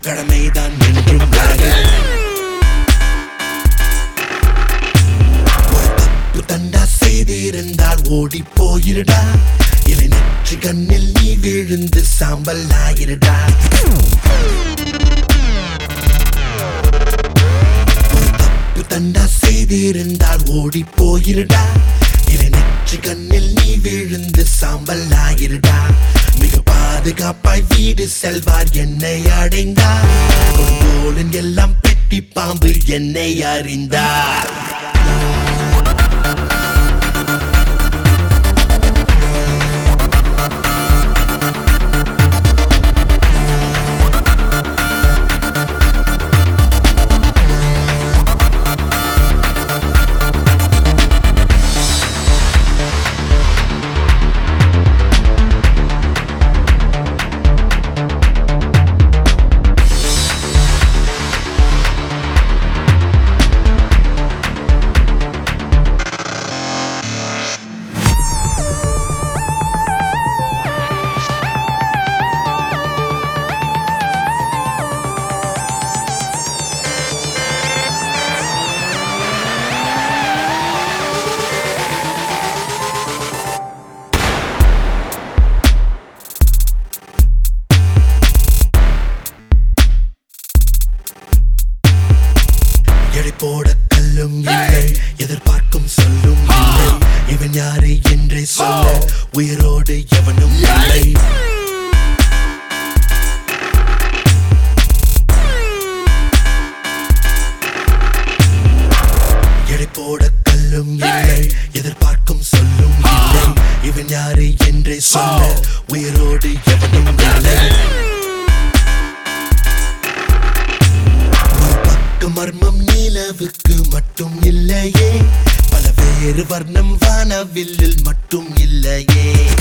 கடமைதான் என்றும் ஒரு தப்பு தண்டா செய்திருந்தால் ஓடி போயிருடா. இலை நெற்றி கண்ணில் நீ விழுந்து சாம்பல் ஆயிருடா. ஒரு தப்பு தண்டா செய்திருந்தால் ஓடி போயிருடா. இலை நெற்றி கண்ணில் நீ விழுந்து சாம்பல் ஆயிருடா. மிக பாதுகாப்பாய் வீடு செல்வார் என்னை அடைந்தார். கொடுங்கோலன் எல்லாம் பெட்டி பாம்பு என்னை அறிந்தார். எடை போட கல்லும் இல்லை, எதிர்பார்க்கும் சொல்லும் இல்லை. இவன் யாரு என்றே சொல்ல உயிரோடு எவனும் இல்லை. எடை போட கல்லும் இல்லை, எதிர்பார்க்கும் சொல்லும் இல்லை. இவன் யாரு என்றே சொல்ல உயிரோடு எவனும் இல்லை. மர்மம் நிலவுக்கு மட்டும் இல்லையே, பல வேறு வர்ணம் வானவில்லில் மட்டும் இல்லையே.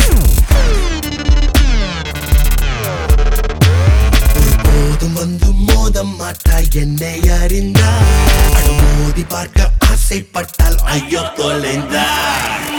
ஒருபோதும் வந்து மோத மாட்டாய் என்னை அறிந்தார். மோதி பார்க்க ஆசைப்பட்டால் ஐயோ தொலைந்தார்.